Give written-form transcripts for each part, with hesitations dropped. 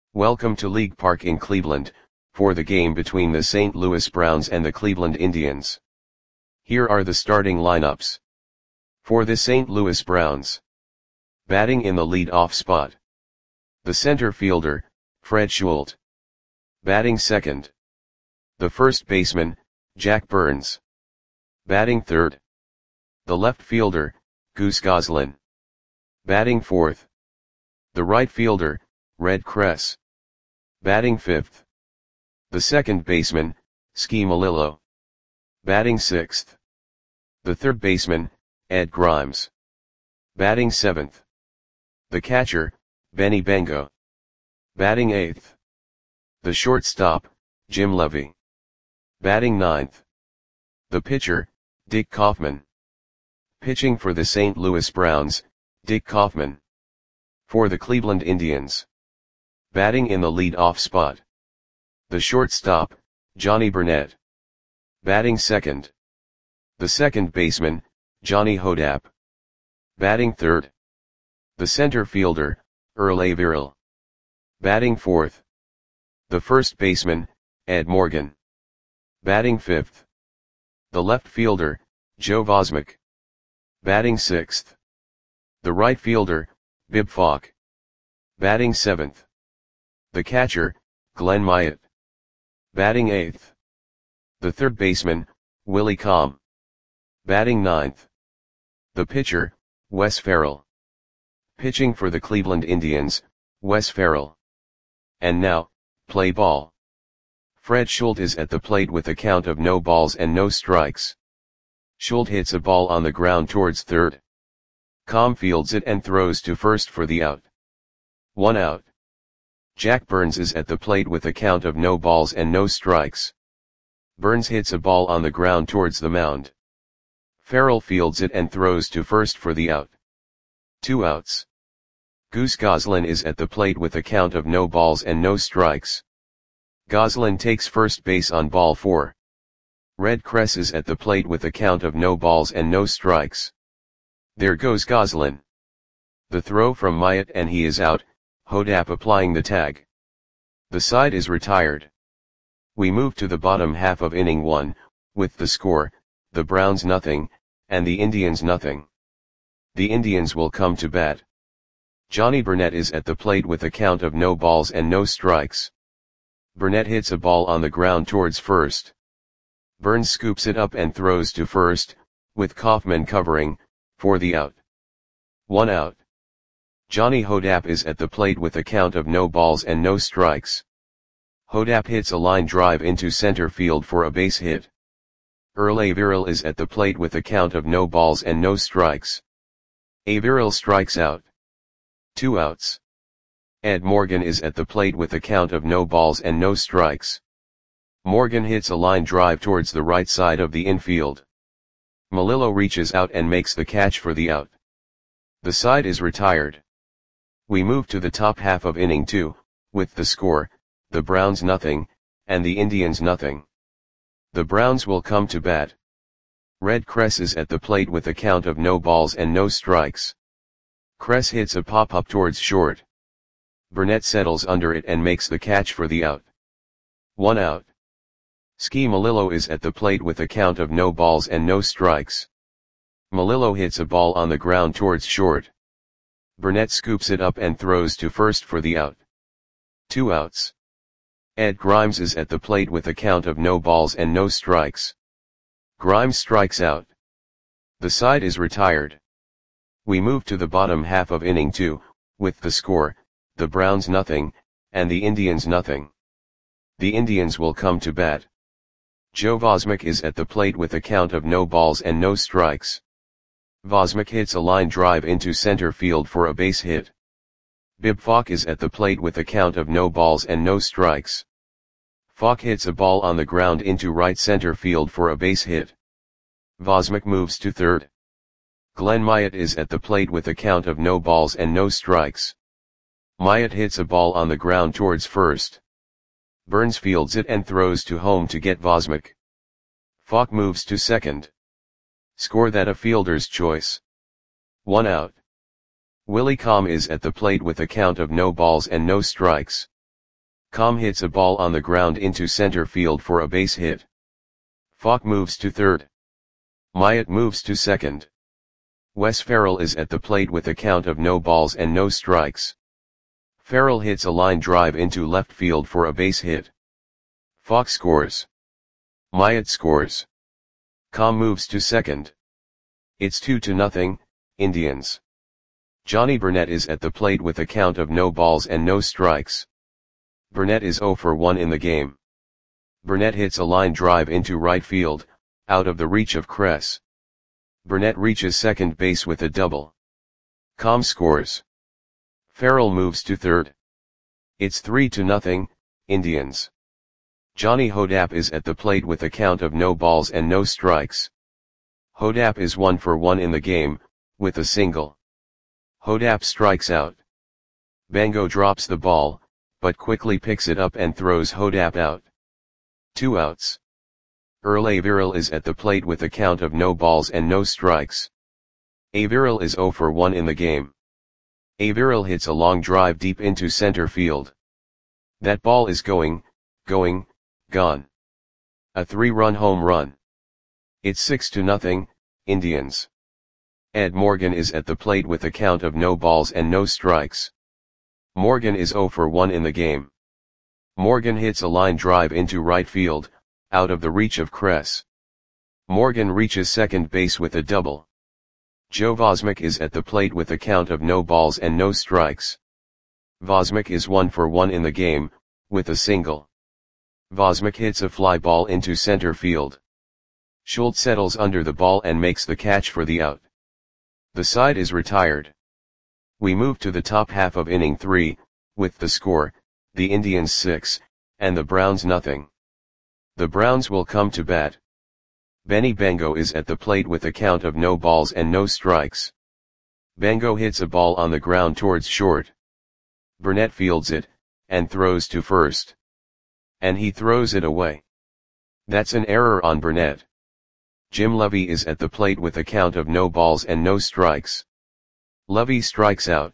Welcome to League Park in Cleveland, for the game between the St. Louis Browns and the Cleveland Indians. Here are the starting lineups. For the St. Louis Browns. Batting in the lead-off spot. The center fielder, Fred Schulte. Batting second. The first baseman, Jack Burns. Batting third. The left fielder, Goose Goslin. Batting fourth. The right fielder, Red Kress. Batting fifth. The second baseman, Ski Melillo. Batting sixth. The third baseman, Ed Grimes. Batting seventh. The catcher, Benny Bengo. Batting eighth. The shortstop, Jim Levy. Batting ninth. The pitcher, Dick Kaufman. Pitching for the St. Louis Browns, Dick Kaufman. For the Cleveland Indians. Batting in the lead-off spot. The shortstop, Johnny Burnett. Batting second. The second baseman, Johnny Hodapp. Batting third. The center fielder, Earl Averill. Batting fourth. The first baseman, Ed Morgan. Batting fifth. The left fielder, Joe Vosmick. Batting sixth. The right fielder, Bib Falk. Batting seventh. The catcher, Glenn Myatt. Batting eighth. The third baseman, Willie Comm. Batting ninth. The pitcher, Wes Farrell. Pitching for the Cleveland Indians, Wes Farrell. And now, play ball. Fred Schulte is at the plate with a count of no balls and no strikes. Schulte hits a ball on the ground towards third. Comm fields it and throws to first for the out. 1 out. Jack Burns is at the plate with a count of no balls and no strikes. Burns hits a ball on the ground towards the mound. Farrell fields it and throws to first for the out. 2 outs. Goose Goslin is at the plate with a count of no balls and no strikes. Goslin takes first base on ball 4. Red Kress is at the plate with a count of no balls and no strikes. There goes Goslin. The throw from Myatt and he is out, Hodapp applying the tag. The side is retired. We move to the bottom half of inning 1, with the score, the Browns nothing, and the Indians nothing. The Indians will come to bat. Johnny Burnett is at the plate with a count of no balls and no strikes. Burnett hits a ball on the ground towards first. Burns scoops it up and throws to first, with Kaufman covering, for the out. 1 out. Johnny Hodapp is at the plate with a count of no balls and no strikes. Hodapp hits a line drive into center field for a base hit. Earl Averill is at the plate with a count of no balls and no strikes. Averill strikes out. 2 outs. Ed Morgan is at the plate with a count of no balls and no strikes. Morgan hits a line drive towards the right side of the infield. Melillo reaches out and makes the catch for the out. The side is retired. We move to the top half of inning 2, with the score, the Browns nothing, and the Indians nothing. The Browns will come to bat. Red Kress is at the plate with a count of no balls and no strikes. Kress hits a pop-up towards short. Burnett settles under it and makes the catch for the out. 1 out. Ski Melillo is at the plate with a count of no balls and no strikes. Melillo hits a ball on the ground towards short. Burnett scoops it up and throws to first for the out. 2 outs. Ed Grimes is at the plate with a count of no balls and no strikes. Grimes strikes out. The side is retired. We move to the bottom half of inning 2, with the score, the Browns nothing, and the Indians nothing. The Indians will come to bat. Joe Vosmick is at the plate with a count of no balls and no strikes. Vosmick hits a line drive into center field for a base hit. Bib Falk is at the plate with a count of no balls and no strikes. Falk hits a ball on the ground into right center field for a base hit. Vosmick moves to third. Glenn Myatt is at the plate with a count of no balls and no strikes. Myatt hits a ball on the ground towards first. Burns fields it and throws to home to get Vosmick. Falk moves to second. Score that a fielder's choice. 1 out. Willie Comm is at the plate with a count of no balls and no strikes. Com hits a ball on the ground into center field for a base hit. Falk moves to third. Myatt moves to second. Wes Ferrell is at the plate with a count of no balls and no strikes. Ferrell hits a line drive into left field for a base hit. Falk scores. Myatt scores. Com moves to second. It's 2-0, Indians. Johnny Burnett is at the plate with a count of no balls and no strikes. Burnett is 0 for 1 in the game. Burnett hits a line drive into right field, out of the reach of Kress. Burnett reaches second base with a double. Com scores. Ferrell moves to third. It's 3-0, Indians. Johnny Hodapp is at the plate with a count of no balls and no strikes. Hodapp is 1 for 1 in the game, with a single. Hodapp strikes out. Bango drops the ball, but quickly picks it up and throws Hodapp out. 2 outs. Earl Averill is at the plate with a count of no balls and no strikes. Averill is 0 for 1 in the game. Averill hits a long drive deep into center field. That ball is gone. A 3-run home run. It's 6-0, Indians. Ed Morgan is at the plate with a count of no balls and no strikes. Morgan is 0 for 1 in the game. Morgan hits a line drive into right field, out of the reach of Kress. Morgan reaches second base with a double. Joe Vosmick is at the plate with a count of no balls and no strikes. Vosmick is 1 for 1 in the game, with a single. Vosmick hits a fly ball into center field. Schultz settles under the ball and makes the catch for the out. The side is retired. We move to the top half of inning 3, with the score, the Indians 6, and the Browns nothing. The Browns will come to bat. Benny Bango is at the plate with a count of no balls and no strikes. Bango hits a ball on the ground towards short. Burnett fields it, and throws to first. And he throws it away. That's an error on Burnett. Jim Levy is at the plate with a count of no balls and no strikes. Levy strikes out.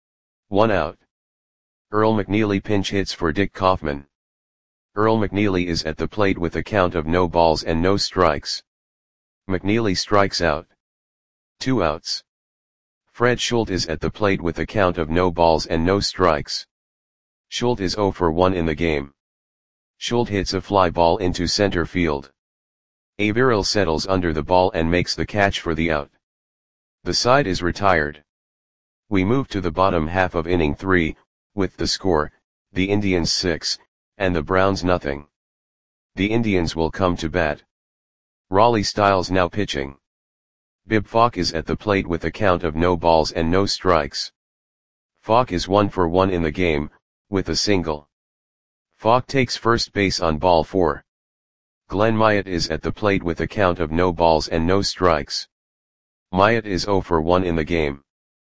1 out. Earl McNeely pinch hits for Dick Kaufman. Earl McNeely is at the plate with a count of no balls and no strikes. McNeely strikes out. 2 outs. Fred Schultz is at the plate with a count of no balls and no strikes. Schultz is 0 for 1 in the game. Schultz hits a fly ball into center field. Averill settles under the ball and makes the catch for the out. The side is retired. We move to the bottom half of inning 3, with the score, the Indians 6, and the Browns nothing. The Indians will come to bat. Raleigh Styles now pitching. Bib Falk is at the plate with a count of no balls and no strikes. Falk is 1 for 1 in the game, with a single. Falk takes first base on ball 4. Glenn Myatt is at the plate with a count of no balls and no strikes. Myatt is 0 for 1 in the game.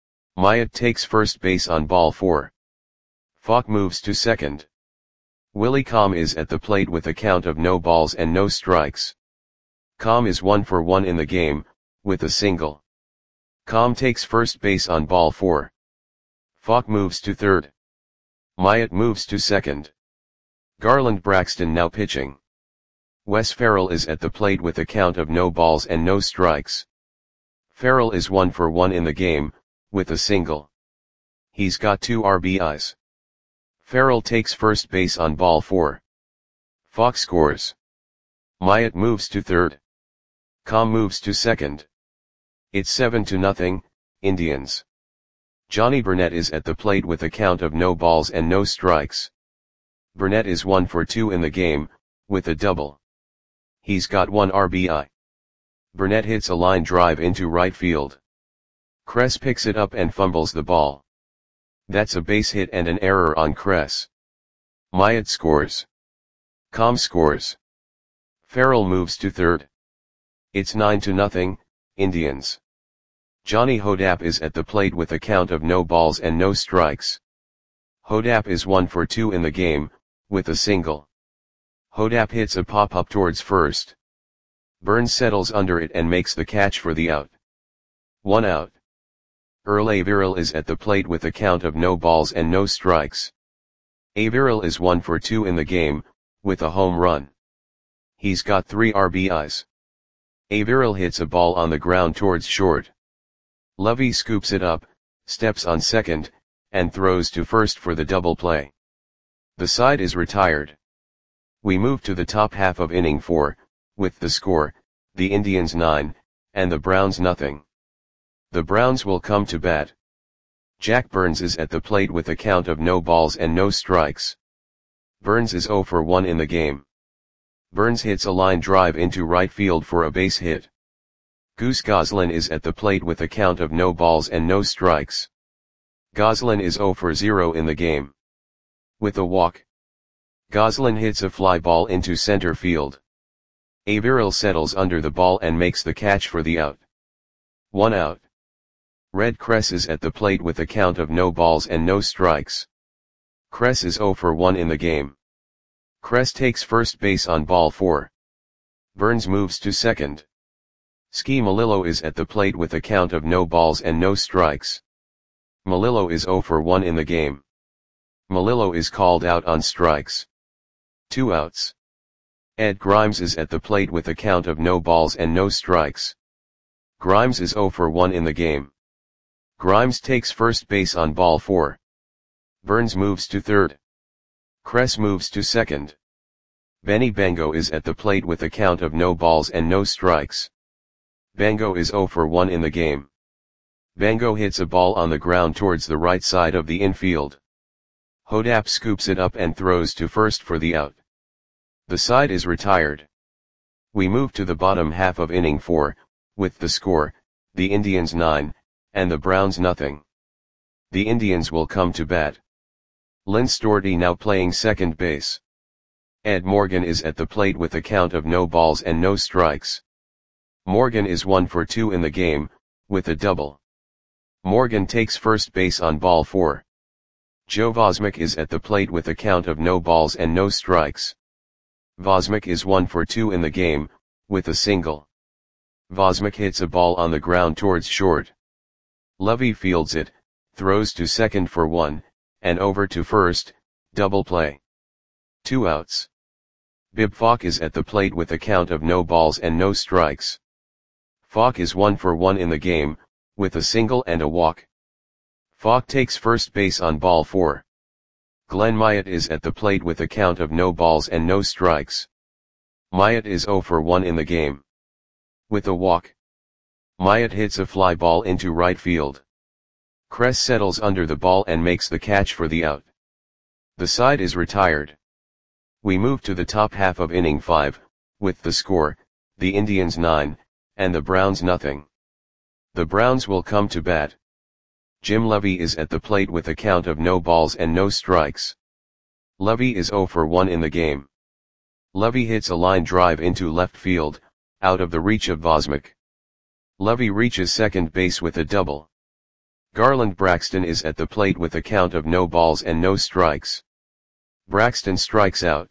Myatt takes first base on ball 4. Falk moves to second. Willie Com is at the plate with a count of no balls and no strikes. Com is 1 for 1 in the game, with a single. Com takes first base on ball 4. Falk moves to third. Myatt moves to second. Garland Braxton now pitching. Wes Ferrell is at the plate with a count of no balls and no strikes. Ferrell is 1 for 1 in the game, with a single. He's got 2 RBIs. Ferrell takes first base on ball 4. Falk scores. Myatt moves to third. Com moves to second. It's 7-0, Indians. Johnny Burnett is at the plate with a count of no balls and no strikes. Burnett is 1 for 2 in the game, with a double. He's got 1 RBI. Burnett hits a line drive into right field. Kress picks it up and fumbles the ball. That's a base hit and an error on Kress. Myatt scores. Com scores. Ferrell moves to third. It's 9-0, Indians. Johnny Hodapp is at the plate with a count of no balls and no strikes. Hodapp is 1 for 2 in the game, with a single. Hodapp hits a pop-up towards first. Burns settles under it and makes the catch for the out. 1 out. Earl Averill is at the plate with a count of no balls and no strikes. Averill is 1 for 2 in the game, with a home run. He's got 3 RBIs. Averill hits a ball on the ground towards short. Lovey scoops it up, steps on second, and throws to first for the double play. The side is retired. We move to the top half of inning 4, with the score, the Indians 9, and the Browns nothing. The Browns will come to bat. Jack Burns is at the plate with a count of no balls and no strikes. Burns is 0 for 1 in the game. Burns hits a line drive into right field for a base hit. Goose Goslin is at the plate with a count of no balls and no strikes. Goslin is 0 for 0 in the game. With a walk, Goslin hits a fly ball into center field. Averill settles under the ball and makes the catch for the out. 1 out. Red Kress is at the plate with a count of no balls and no strikes. Kress is 0 for 1 in the game. Kress takes first base on ball 4. Burns moves to second. Ski Melillo is at the plate with a count of no balls and no strikes. Melillo is 0 for 1 in the game. Melillo is called out on strikes. 2 outs. Ed Grimes is at the plate with a count of no balls and no strikes. Grimes is 0 for 1 in the game. Grimes takes first base on ball 4. Burns moves to third. Kress moves to second. Benny Bango is at the plate with a count of no balls and no strikes. Bango is 0 for 1 in the game. Bango hits a ball on the ground towards the right side of the infield. Hodap scoops it up and throws to first for the out. The side is retired. We move to the bottom half of inning 4, with the score, the Indians 9, and the Browns nothing. The Indians will come to bat. Lynn Storty now playing second base. Ed Morgan is at the plate with a count of no balls and no strikes. Morgan is 1 for 2 in the game, with a double. Morgan takes first base on ball 4. Joe Vosmick is at the plate with a count of no balls and no strikes. Vosmick is 1 for 2 in the game, with a single. Vosmick hits a ball on the ground towards short. Lovey fields it, throws to second for 1, and over to first, double play. 2 outs. Bib Falk is at the plate with a count of no balls and no strikes. Falk is 1 for 1 in the game, with a single and a walk. Falk takes first base on ball 4. Glenn Myatt is at the plate with a count of no balls and no strikes. Myatt is 0 for 1 in the game. With a walk, Myatt hits a fly ball into right field. Kress settles under the ball and makes the catch for the out. The side is retired. We move to the top half of inning 5, with the score, the Indians 9, and the Browns nothing. The Browns will come to bat. Jim Lovey is at the plate with a count of no balls and no strikes. Lovey is 0 for 1 in the game. Lovey hits a line drive into left field, out of the reach of Vosmick. Lovey reaches second base with a double. Garland Braxton is at the plate with a count of no balls and no strikes. Braxton strikes out.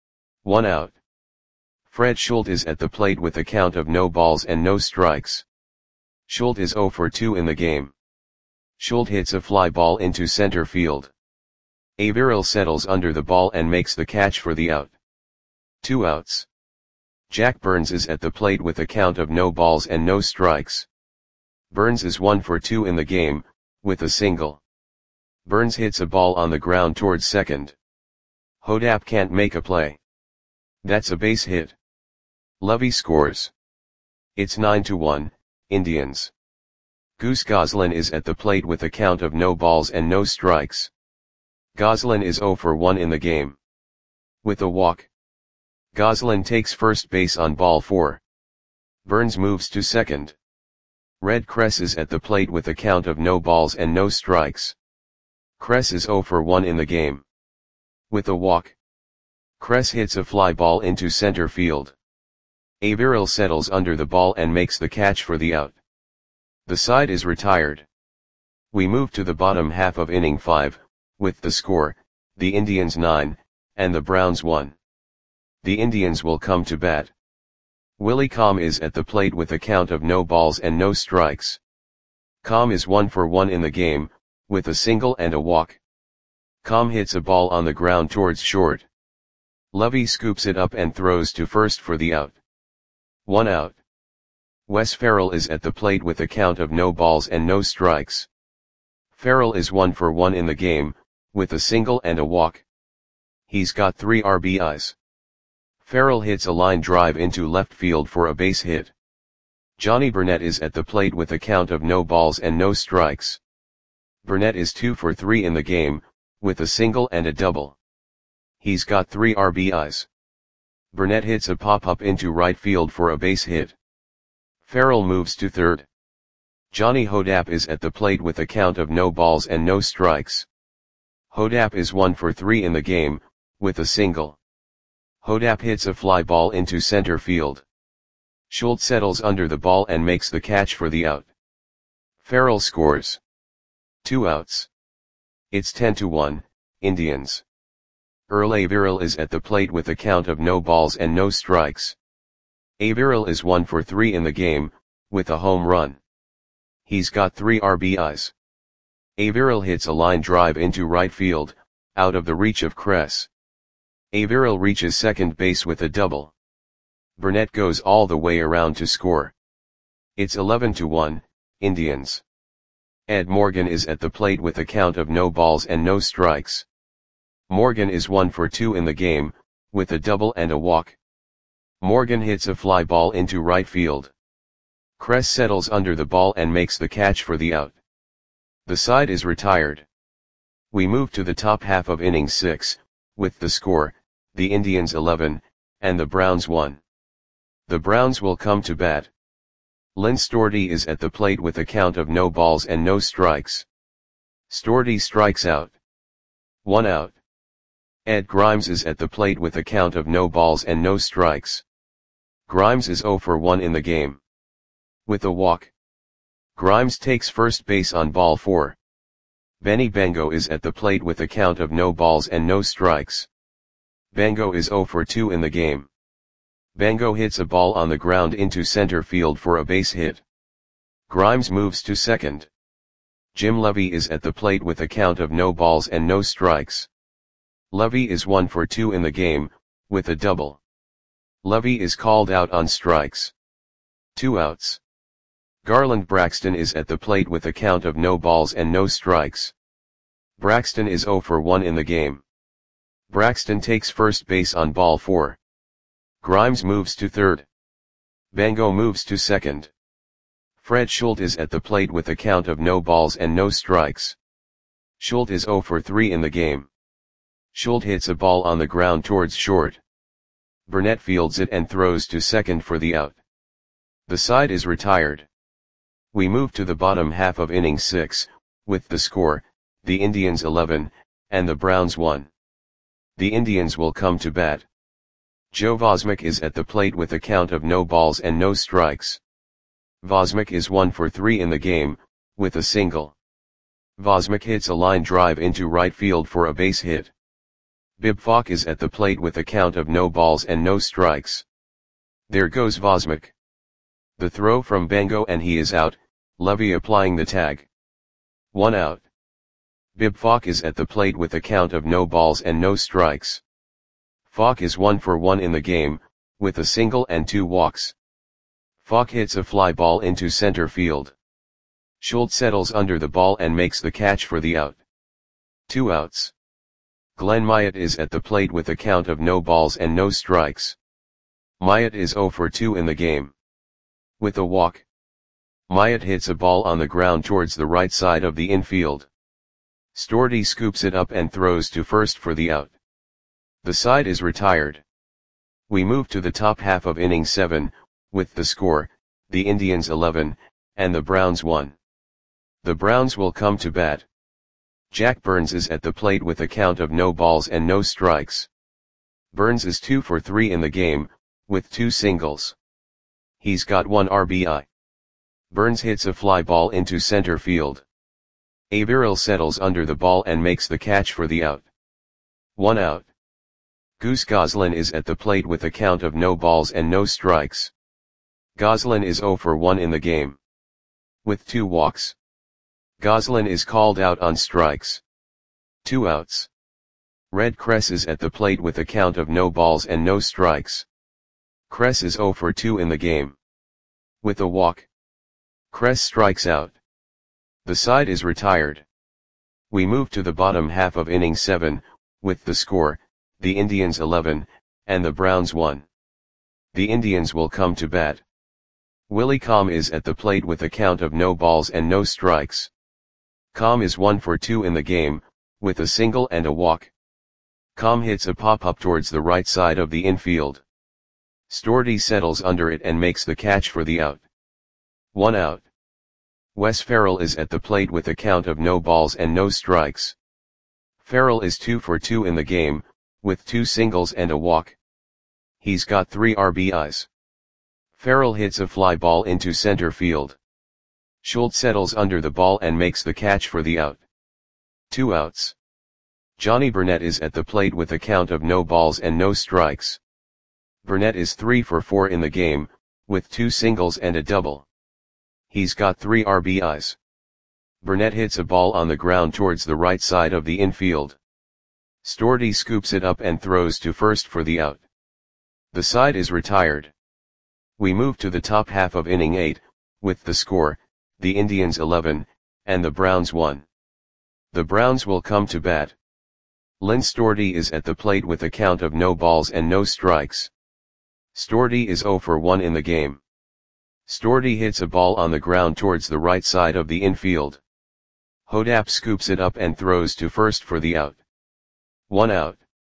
1 out. Fred Schultz is at the plate with a count of no balls and no strikes. Schultz is 0 for 2 in the game. Schultz hits a fly ball into center field. Averill settles under the ball and makes the catch for the out. 2 outs. Jack Burns is at the plate with a count of no balls and no strikes. Burns is 1 for 2 in the game, with a single. Burns hits a ball on the ground towards second. Hodap can't make a play. That's a base hit. Lovey scores. It's 9-1, Indians. Goose Goslin is at the plate with a count of no balls and no strikes. Goslin is 0 for 1 in the game. With a walk, Goslin takes first base on ball 4. Burns moves to second. Red Kress is at the plate with a count of no balls and no strikes. Kress is 0 for 1 in the game. With a walk, Kress hits a fly ball into center field. Averill settles under the ball and makes the catch for the out. The side is retired. We move to the bottom half of inning 5, with the score, the Indians 9, and the Browns 1. The Indians will come to bat. Willie Comm is at the plate with a count of no balls and no strikes. Comm is 1 for 1 in the game, with a single and a walk. Com hits a ball on the ground towards short. Levy scoops it up and throws to first for the out. 1 out. Wes Farrell is at the plate with a count of no balls and no strikes. Farrell is 1 for 1 in the game, with a single and a walk. He's got 3 RBIs. Farrell hits a line drive into left field for a base hit. Johnny Burnett is at the plate with a count of no balls and no strikes. Burnett is 2 for 3 in the game, with a single and a double. He's got 3 RBIs. Burnett hits a pop-up into right field for a base hit. Farrell moves to third. Johnny Hodapp is at the plate with a count of no balls and no strikes. Hodapp is 1 for 3 in the game, with a single. Hodapp hits a fly ball into center field. Schultz settles under the ball and makes the catch for the out. Farrell scores. 2 outs. It's 10-1, Indians. Earl Averill is at the plate with a count of no balls and no strikes. Averill is 1 for 3 in the game, with a home run. He's got 3 RBIs. Averill hits a line drive into right field, out of the reach of Kress. Averill reaches second base with a double. Burnett goes all the way around to score. It's 11-1, Indians. Ed Morgan is at the plate with a count of no balls and no strikes. Morgan is 1 for 2 in the game, with a double and a walk. Morgan hits a fly ball into right field. Kress settles under the ball and makes the catch for the out. The side is retired. We move to the top half of inning 6, with the score, the Indians 11, and the Browns 1. The Browns will come to bat. Lynn Storti is at the plate with a count of no balls and no strikes. Storti strikes out. 1 out. Ed Grimes is at the plate with a count of no balls and no strikes. Grimes is 0 for 1 in the game. With a walk. Grimes takes first base on ball 4. Benny Bengo is at the plate with a count of no balls and no strikes. Bengo is 0 for 2 in the game. Bengo hits a ball on the ground into center field for a base hit. Grimes moves to second. Jim Levy is at the plate with a count of no balls and no strikes. Levy is 1 for 2 in the game, with a double. Levy is called out on strikes. 2 outs. Garland Braxton is at the plate with a count of no balls and no strikes. Braxton is 0 for 1 in the game. Braxton takes first base on ball 4. Grimes moves to third. Bengo moves to second. Fred Schultz is at the plate with a count of no balls and no strikes. Schultz is 0 for 3 in the game. Schultz hits a ball on the ground towards short. Burnett fields it and throws to second for the out. The side is retired. We move to the bottom half of inning 6, with the score, the Indians 11, and the Browns 1. The Indians will come to bat. Joe Vosmick is at the plate with a count of no balls and no strikes. Vosmick is 1 for 3 in the game, with a single. Vosmick hits a line drive into right field for a base hit. Bib Falk is at the plate with a count of no balls and no strikes. There goes Vosmick. The throw from Bengo and he is out, Levy applying the tag. 1 out. Bib Falk is at the plate with a count of no balls and no strikes. Falk is 1 for 1 in the game, with a single and 2 walks. Falk hits a fly ball into center field. Schultz settles under the ball and makes the catch for the out. 2 outs. Glenn Myatt is at the plate with a count of no balls and no strikes. Myatt is 0 for 2 in the game. With a walk. Myatt hits a ball on the ground towards the right side of the infield. Storti scoops it up and throws to first for the out. The side is retired. We move to the top half of inning 7, with the score, the Indians 11, and the Browns 1. The Browns will come to bat. Jack Burns is at the plate with a count of no balls and no strikes. Burns is 2 for 3 in the game, with 2 singles. He's got 1 RBI. Burns hits a fly ball into center field. Averill settles under the ball and makes the catch for the out. 1 out. Goose Goslin is at the plate with a count of no balls and no strikes. Goslin is 0 for 1 in the game. With 2 walks. Goslin is called out on strikes. 2 outs. Red Cress is at the plate with a count of no balls and no strikes. Cress is 0 for 2 in the game. With a walk, Cress strikes out. The side is retired. We move to the bottom half of inning 7, with the score, the Indians 11, and the Browns 1. The Indians will come to bat. Willie Calm is at the plate with a count of no balls and no strikes. Calm is 1 for 2 in the game, with a single and a walk. Calm hits a pop-up towards the right side of the infield. Stordy settles under it and makes the catch for the out. 1 out. Wes Ferrell is at the plate with a count of no balls and no strikes. Ferrell is 2 for 2 in the game, with 2 singles and a walk. He's got 3 RBIs. Ferrell hits a fly ball into center field. Schultz settles under the ball and makes the catch for the out. 2 outs. Johnny Burnett is at the plate with a count of no balls and no strikes. Burnett is 3 for 4 in the game, with 2 singles and a double. He's got 3 RBIs. Burnett hits a ball on the ground towards the right side of the infield. Stordy scoops it up and throws to first for the out. The side is retired. We move to the top half of inning 8, with the score, the Indians 11, and the Browns 1. The Browns will come to bat. Lynn Stordy is at the plate with a count of no balls and no strikes. Stordy is 0 for 1 in the game. Stordy hits a ball on the ground towards the right side of the infield. Hodap scoops it up and throws to first for the out. 1 out.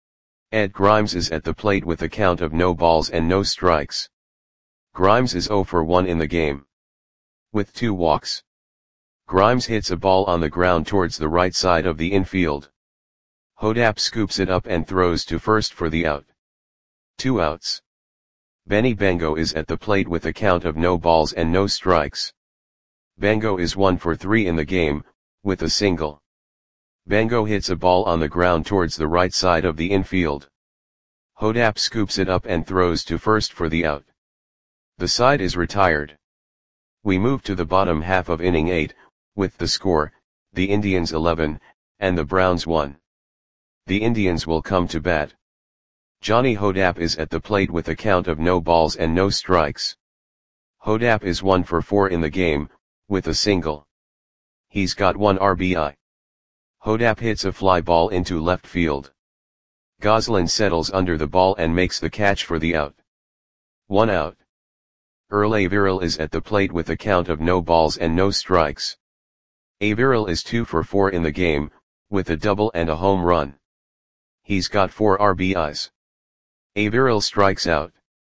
Ed Grimes is at the plate with a count of no balls and no strikes. Grimes is 0 for 1 in the game. With 2 walks. Grimes hits a ball on the ground towards the right side of the infield. Hodap scoops it up and throws to first for the out. 2 outs. Benny Bango is at the plate with a count of no balls and no strikes. Bango is 1 for 3 in the game, with a single. Bango hits a ball on the ground towards the right side of the infield. Hodap scoops it up and throws to first for the out. The side is retired. We move to the bottom half of inning 8, with the score, the Indians 11, and the Browns 1. The Indians will come to bat. Johnny Hodap is at the plate with a count of no balls and no strikes. Hodap is 1 for 4 in the game, with a single. He's got 1 RBI. Hodap hits a fly ball into left field. Goslin settles under the ball and makes the catch for the out. 1 out. Earl Averill is at the plate with a count of no balls and no strikes. Averill is 2 for 4 in the game, with a double and a home run. He's got 4 RBIs. Averill strikes out.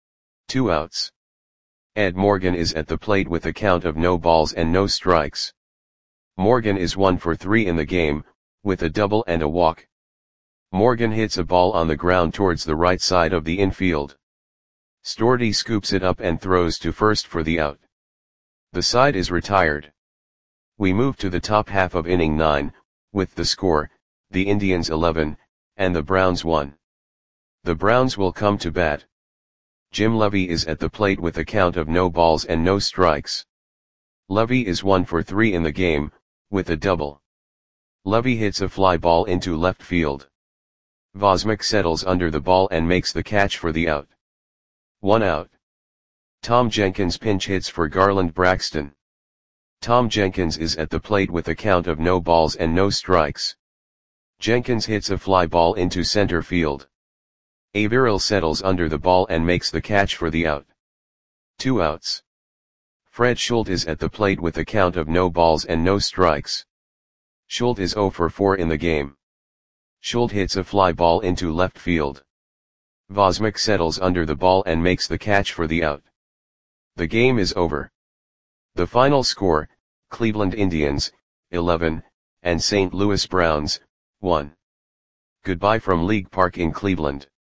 2 outs. Ed Morgan is at the plate with a count of no balls and no strikes. Morgan is 1 for 3 in the game, with a double and a walk. Morgan hits a ball on the ground towards the right side of the infield. Stordy scoops it up and throws to first for the out. The side is retired. We move to the top half of inning 9, with the score, the Indians 11, and the Browns 1. The Browns will come to bat. Jim Levy is at the plate with a count of no balls and no strikes. Levy is 1 for 3 in the game, with a double. Levy hits a fly ball into left field. Vosmick settles under the ball and makes the catch for the out. 1 out. Tom Jenkins pinch hits for Garland Braxton. Tom Jenkins is at the plate with a count of no balls and no strikes. Jenkins hits a fly ball into center field. Averill settles under the ball and makes the catch for the out. 2 outs. Fred Schultz is at the plate with a count of no balls and no strikes. Schultz is 0 for 4 in the game. Schultz hits a fly ball into left field. Vosmick settles under the ball and makes the catch for the out. The game is over. The final score, Cleveland Indians, 11, and St. Louis Browns, 1. Goodbye from League Park in Cleveland.